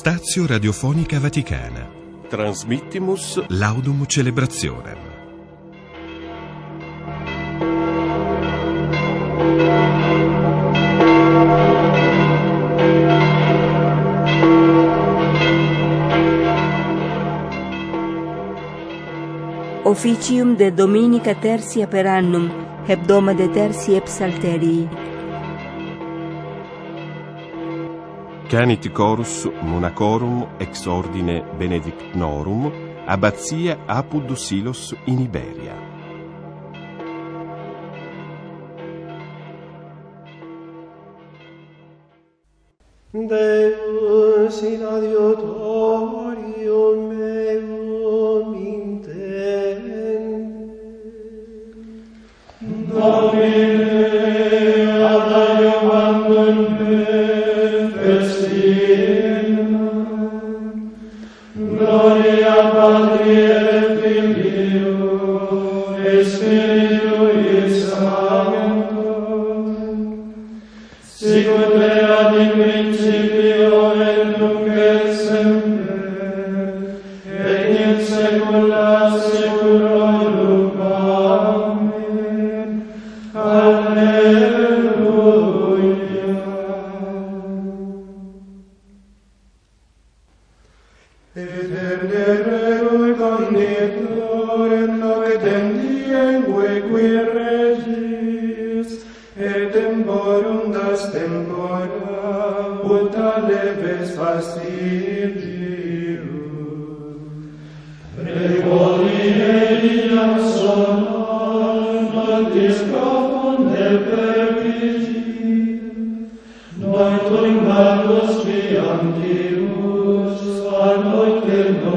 Stazio Radiofonica Vaticana. Transmittimus Laudum Celebrationem. Officium de Dominica tertia per annum, hebdoma de tertii et psalterii. Canit chorus monacorum ex ordine benedictinorum abbazia Apud Silos in Iberia. Deus in adiutorium meum intende. Domine ad adiuvandum festina. Gloria Patri et Filio et Spiritui Sancto. Sicut erat in principio et nunc et semper et in saecula saeculorum. Amen. Alleluia. Eterne regul cognitor et noctem dienque qui regis et temporum das tempora ut leves fastidium. Pregoli eiam sonor noctis profunde pervigit, noi turbatus viandimus a noite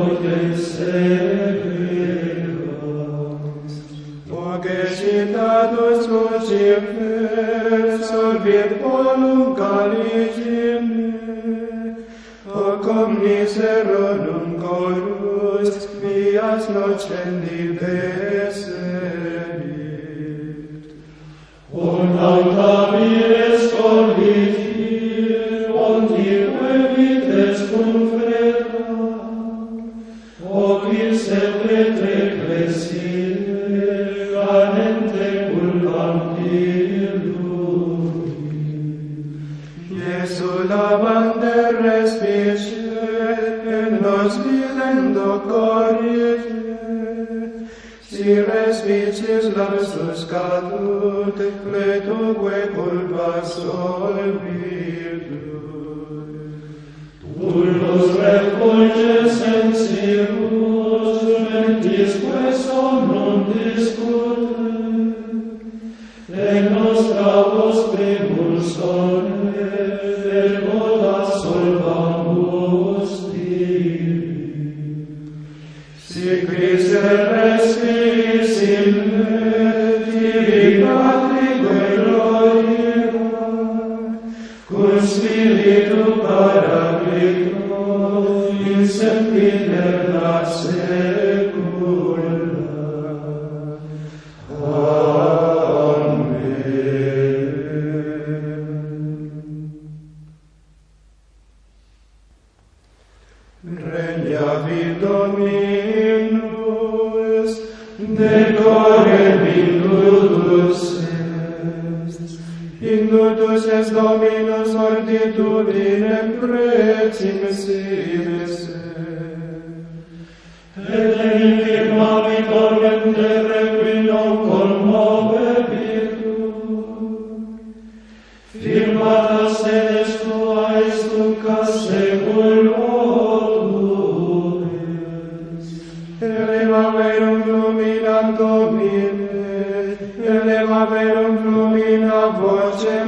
seguimus. Voce citatus Lucifer sorbit polum caligine, hoc omniserorum chorus vias nocendi deserit. Lauta vires colligir, ondique vites cum freda, oquis et pretre crescire, canente culpantillui. Iesu lavande respice, et nos videndo corrige, si respicis lapsus caduc, pletuque culpa solvitur. Tu nos refulges en sirus, mentisque somnum discute, et nostra vos primus sone, et vota solvamus tibi. Si Christe respicis in me, tibi Patrique gloria, cum Spiritu Paraclito, in sempiterna saecula. Amen. Regnavi Dominus, decorem indutus est Dominus fortitudinem pretim sine se. Et infirmami tormentere qui non commovebitur, firmata sedes tua est tunca seculo tuis. Eleva verum fluminam Domine, eleva verum flumina vocem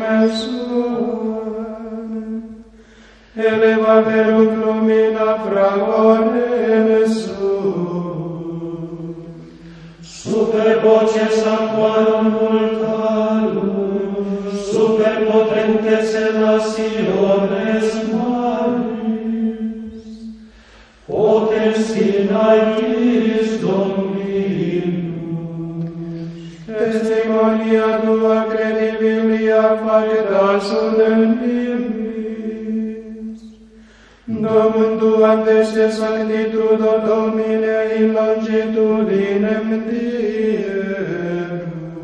suam, eleva verum flumina fragorem suum. Super voces aquarum multarum, super potentes elationes maris, potens in aeris Dominus. Testimonia tua credibilia facta sunt in nimis, Domum adveste sanctitudo Domine in longitudinem dierum.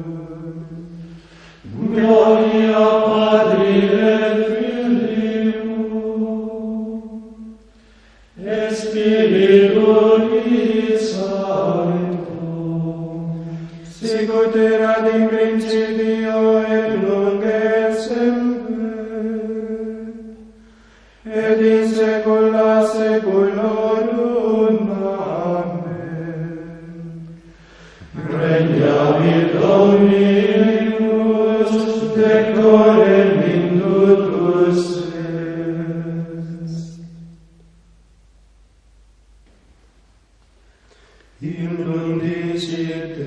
Gloria Patri et Filio et Spiritui Sancto, sicut erat in principio et nunc et semper, et in saecula saeculorum. Amen. regnavit Dominus, decorem minutus est. Hymnum dicite,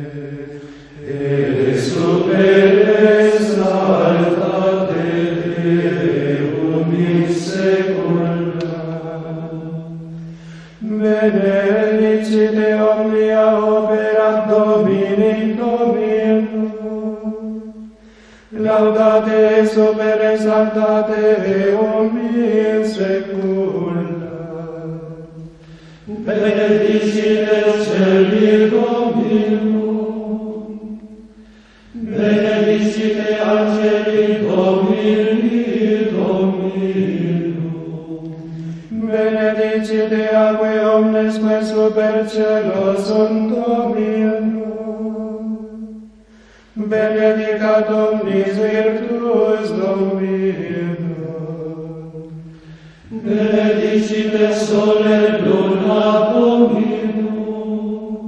et super exaltate Deum in saecula. Benedicite omnia opera Domini Domino, laudate super exaltate Deum in saecula. Benedicite celi Dominum, benedicite angeli Domini Dominum, Benedicite aque omnes que super cielo sunt Domino, benedicat omnis virtus Domino. benedicite sole luna Dominum,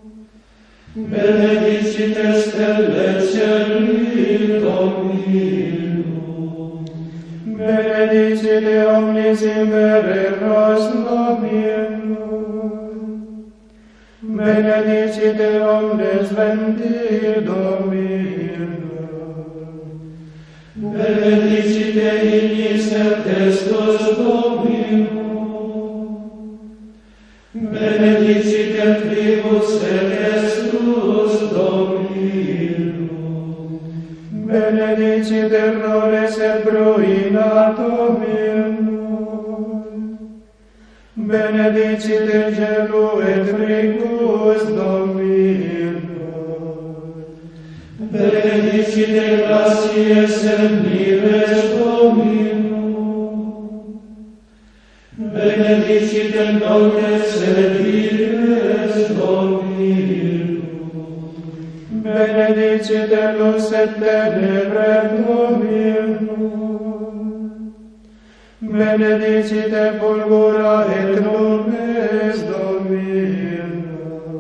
benedicite stelle celi Dominum, Benedicite omnis impereros Domino, benedicite omnes venti Domino, benedicite ignis et testus Dominum, benedicite tribus et testus Dominum, benedicite flores et bruina Domino, benedicite gelu et fricus Domino, benedicite glacies et nives Dominum, benedicite noctes et dies Dominum, benedicite lux et tenebre Domino, benedicite fulgura et nubes Domino,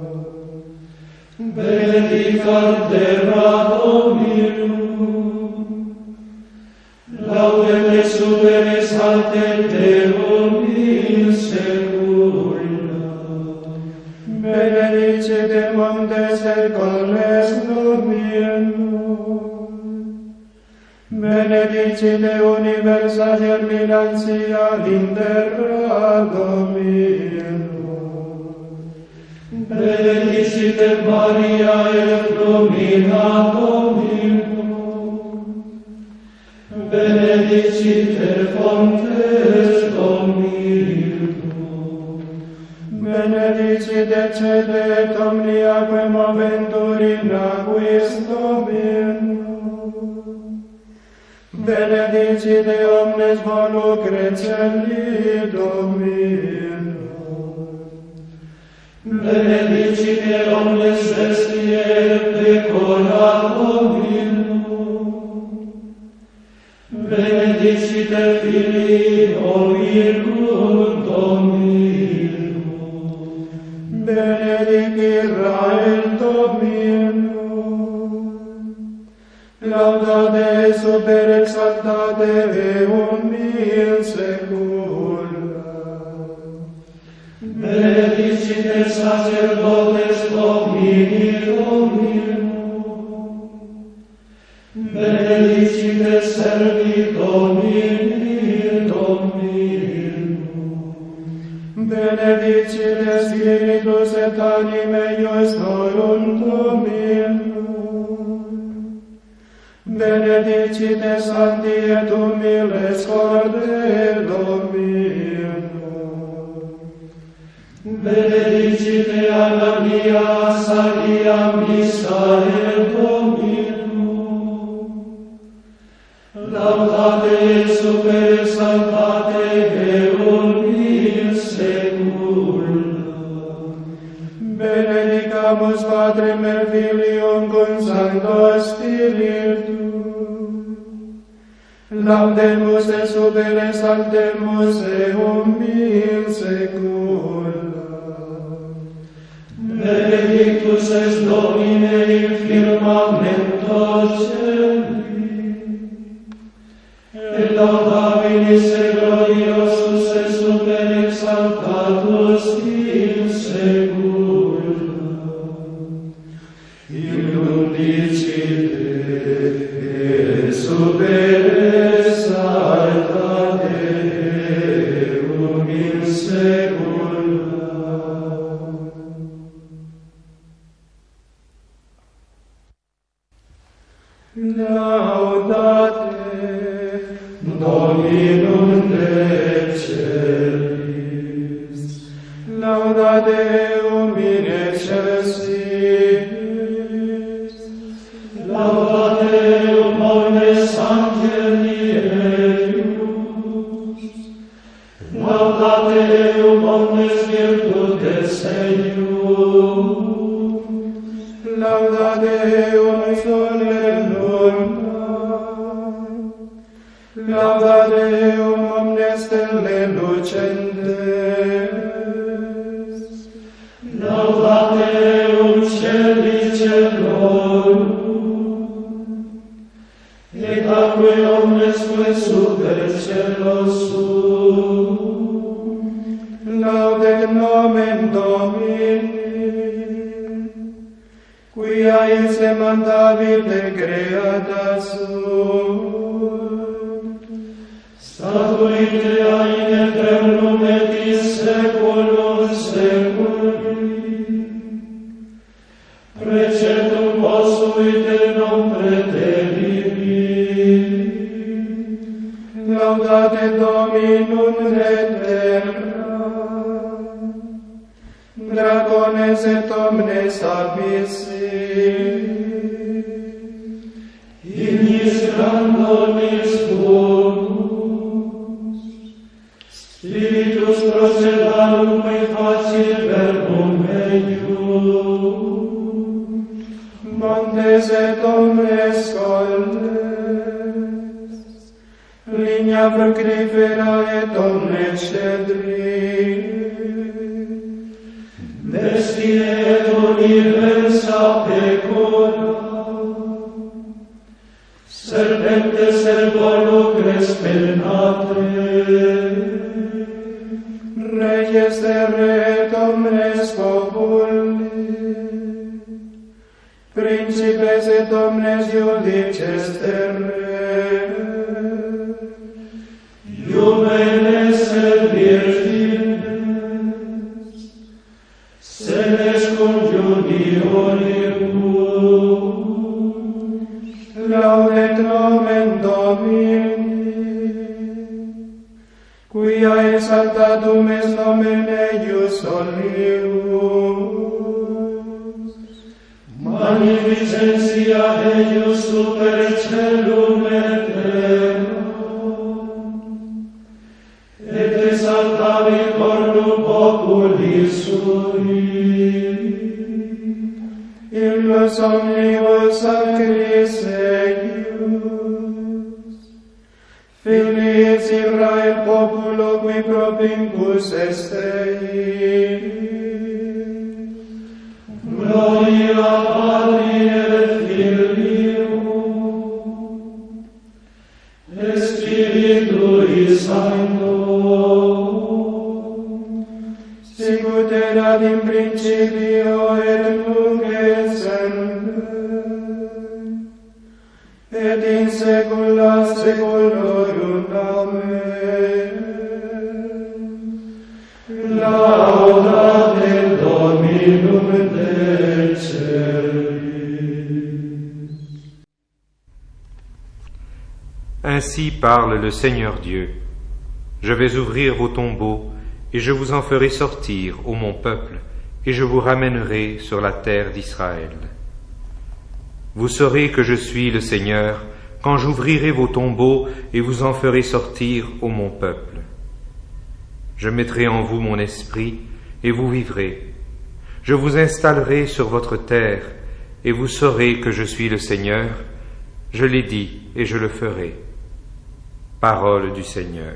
benedicat terra Dominum, laudem et super exaltem Deum in saecula. benedicite montes et colles Domino, benedicite universa germinantia in terra Domino, Benedicite Maria et Flumina Dominum, benedicite fontes Dominum, benedicite cede et omnia quem moventur in aquis Domino, benedicite omnes volucre celi Domino, benedicite omnes vestiae pecora Dominum, benedicite filii omicum Dominum, benedic Israel Domino, laudate super exaltate Deum in saecula. benedicite sacerdotes Domini Dominum, benedicite servi Domini Dominum, Benedicite Spiritus et anime eius norum Domino, benedicite sancti et humiles corde Domino, benedicite Anania Sagia Misael Dominum, laudate super exaltate eum in secula. Benedicamus Patrem et Filium cum Sancto Spiritus. Laudemus et super exaltemus eum in secula. Benedictus es Domine in firmamento celi, et laudabilis et gloriosus et super exaltatus in secula. Illudicite et super exaltate eum in secula. Laudate Dominum Decelis, laudate eum in excelsis, Laudate eum omnes angeli eius, laudate eum omnes virtutes eius, laudate eum solennum, laudate eum omnes stelle lucentes, laudate eum celi celorum, et atque omnes que super celos sunt. laudet nomen Domini, quia in semandabile creata sunt, Statuitea in eternum et in saeculum saeculi, preceptum posuit et non preteribili. laudate Dominum et terra, dragones et omnes abyssi, Ignis grandonis fumus, Spiritus procedarum et facit verbum eius, montes et omnes colles, ligna fructifera et omnes cedri, destine et universa pecora, serpentes et volucres pennate, reyes terrae et omnes populi, principes et omnes iudices terrae, iumenes et virgines, senes conjuniorum, laudet nomen Domini, quia exaltatum est nomen eius olius, magnificentia eius super celum et terram, et exaltavi cornum populi sui. illus omnibus sacris eius, filiis Israel populo qui propincus est ei. Gloria Patri et Filio, et Spiritui Sancto, sicut erat in principio et nunc et semper, et in saecula saeculorum. Amen. laudate Dominum Decelis. Ainsi parle le Seigneur Dieu. Je vais ouvrir vos tombeaux et je vous en ferai sortir, ô mon peuple, et je vous ramènerai sur la terre d'Israël. Vous saurez que je suis le Seigneur, quand j'ouvrirai vos tombeaux et vous en ferai sortir, ô mon peuple. Je mettrai en vous mon esprit, et vous vivrez. Je vous installerai sur votre terre, et vous saurez que je suis le Seigneur. Je l'ai dit, et je le ferai. Parole du Seigneur.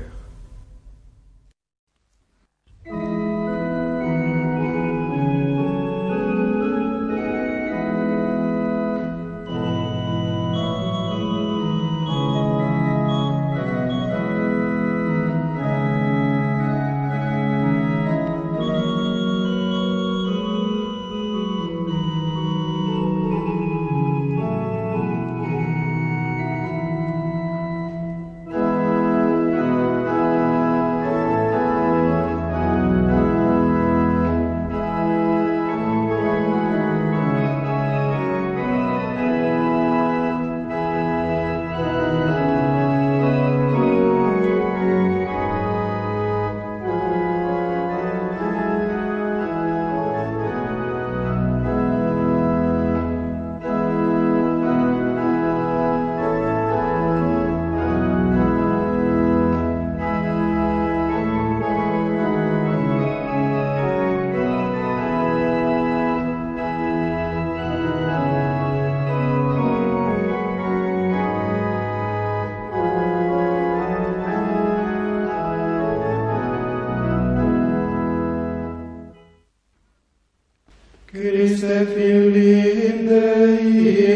Christe Filii Dei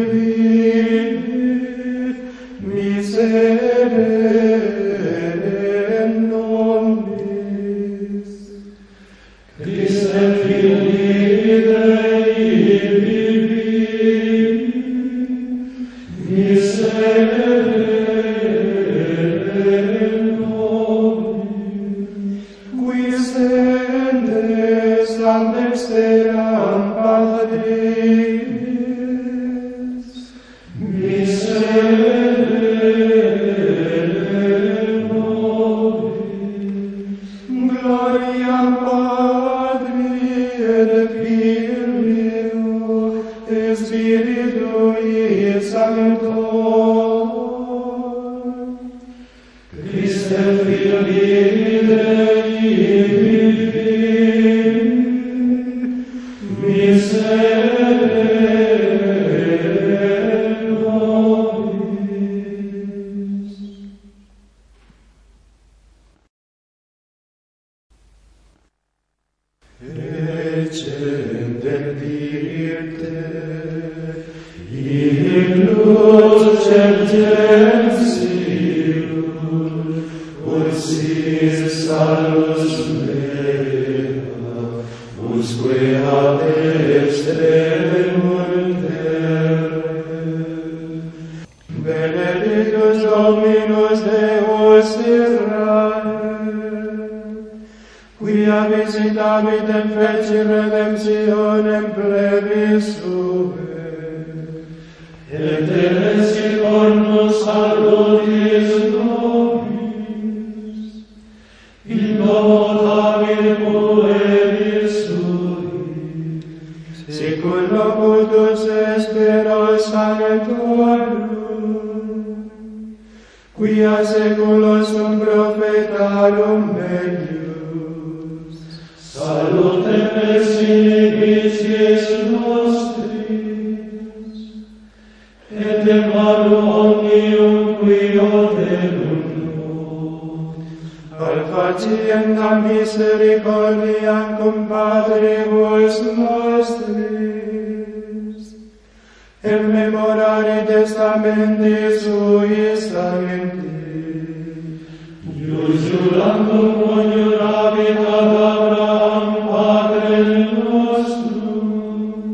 vivit, miserere nobis. Christe Filii Dei vivit, miserere nobis. Qui sendes ad dexteram Patris, miserere nobis. Gloria Patri et Filio et Spiritui Sancto. Christe Filii Dei vivit, miserere nobis. Recendem dirite, in lucem gentium, ursis salus mea, usque ad extremum terrae. Benedictus Dominus Deus Israel, quia visitabit et feci redemptionem plebis sue, et elesit cornus salutis nobis, in notabile pueris sui, sicur locutus esperos sanctorum, quia seculos sum profetarum melius, salutem exinibitis nostris, et embarum omnium qui oderunt, al faciendam misericordiam cum patribus nostris, et memorare testamenti suis sancti, iusulandum coniurabit ad Abraham Patrem nostrum,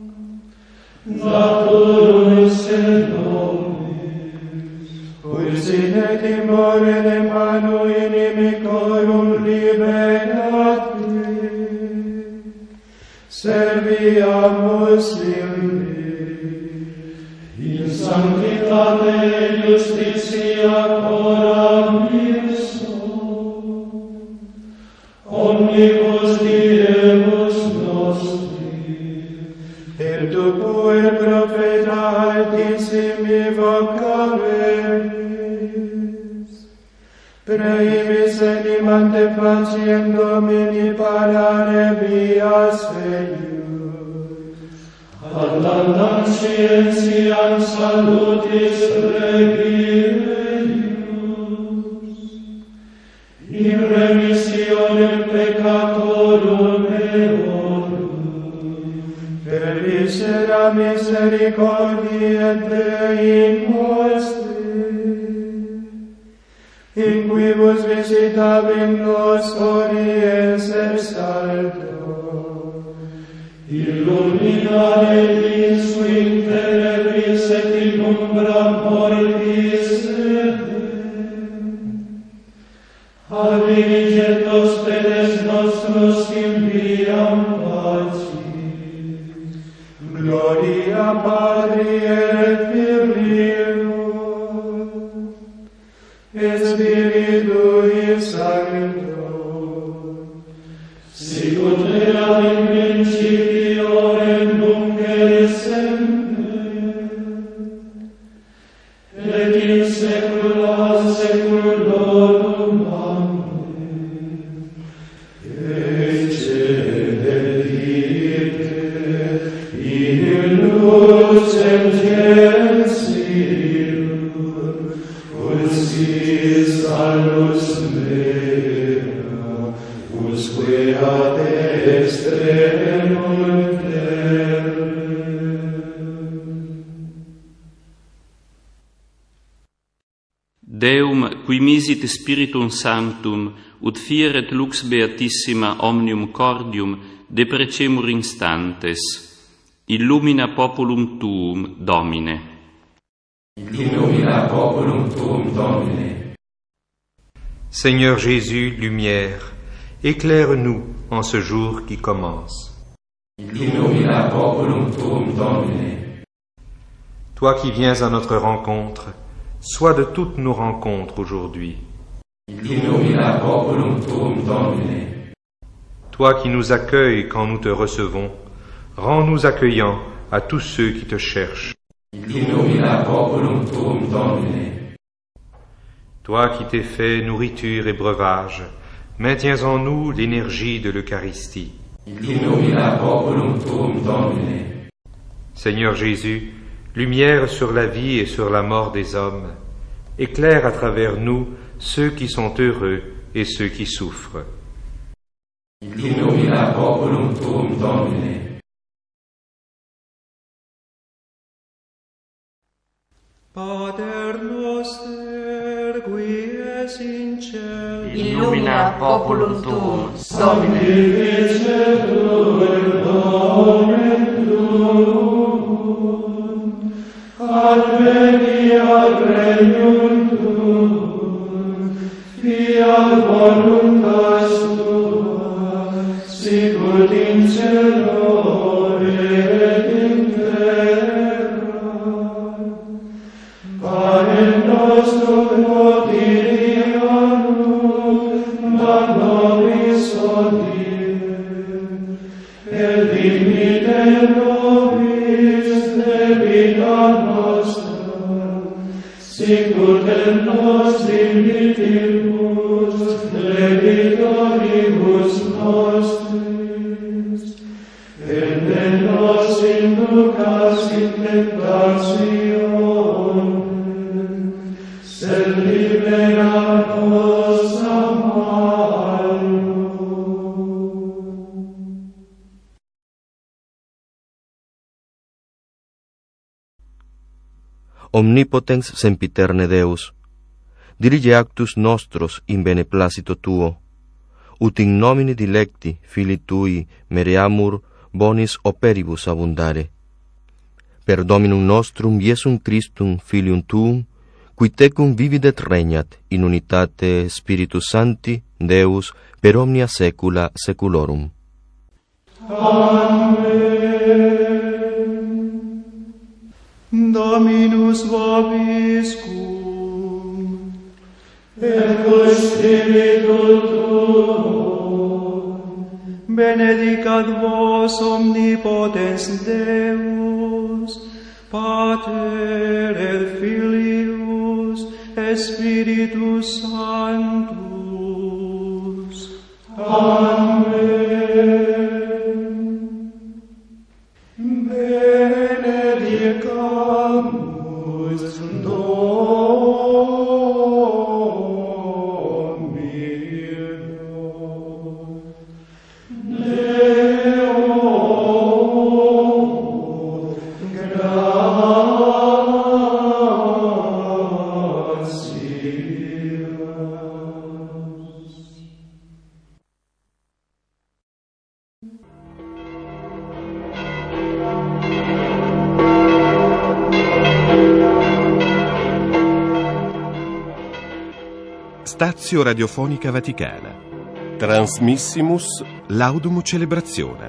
naturus et nobis, ut et timore de manu inimicorum liberati, serviamus in sanctitate justitia coram ipso, et tu puer profeta altissimi vocaveris, preimis animante faciem Domini parare vias eius, ad landam scientiam salutis regieius, in remissionem peccatorum eorum, per viscera misericordiae Dei nostri, in quibus visitabim nos ories et saldo, illuminare vis in tenebris et in umbram mortis ad dirigere nos pedes nostros in viam pacis. Gloria Patri et Filio et Spiritui Sancto, sicut erat in principio et nunc et semper, et in saecula saeculorum. Amen. Excedite in lucem gentium, ut sis salus mea, usque ad extremum terre. Deum, qui misit Spiritum Sanctum, ut fieret lux beatissima omnium cordium, deprecemur instantes. Illumina populum tuum, Domine. Illumina populum tuum, Domine. Seigneur Jésus, lumière, éclaire-nous en ce jour qui commence. Illumina populum tuum, Domine. Toi qui viens à notre rencontre, sois de toutes nos rencontres aujourd'hui. Illumina populum tuum, Domine. Toi qui nous accueilles quand nous te recevons, rends-nous accueillants à tous ceux qui te cherchent. Illumina populum tuum, Domine. Toi qui t'es fait nourriture et breuvage, maintiens en nous l'énergie de l'Eucharistie. Illumina populum tuum, Domine. Seigneur Jésus, lumière sur la vie et sur la mort des hommes, éclaire à travers nous ceux qui sont heureux et ceux qui souffrent. Illumina populum tuum, Domine. Pater noster, qui es in cielo, illumina populum tuum, Domine. sanctificetur nomen tuum, adveniat regnum tuum, fiat voluntas tua, sicut in cielo et in terra. Panem nostrum quotidianum da nobis hodie, et dimite nobis debita nostra, sicut et nos dimittimus debitoribus nostris, et ne nos inducas in tentationem, sed libera nos a malo. Omnipotens sempiterne Deus, dirige actus nostros in beneplacito tuo, ut in nomine dilecti filii tui mereamur bonis operibus abundare. Per Dominum nostrum Iesum Christum Filium tuum, qui tecum vividet regnat in unitate Spiritus Sancti, Deus, per omnia saecula saeculorum. Amen. Dominus vobiscum, et con spiritu tuo, benedicat vos omnipotens Deus, Pater et Filius, Spiritus Sanctus. Amen. Benedicamus Domino. Deo gratias. Stazio Radiofonica Vaticana. Transmissimus Laudum Celebrationem.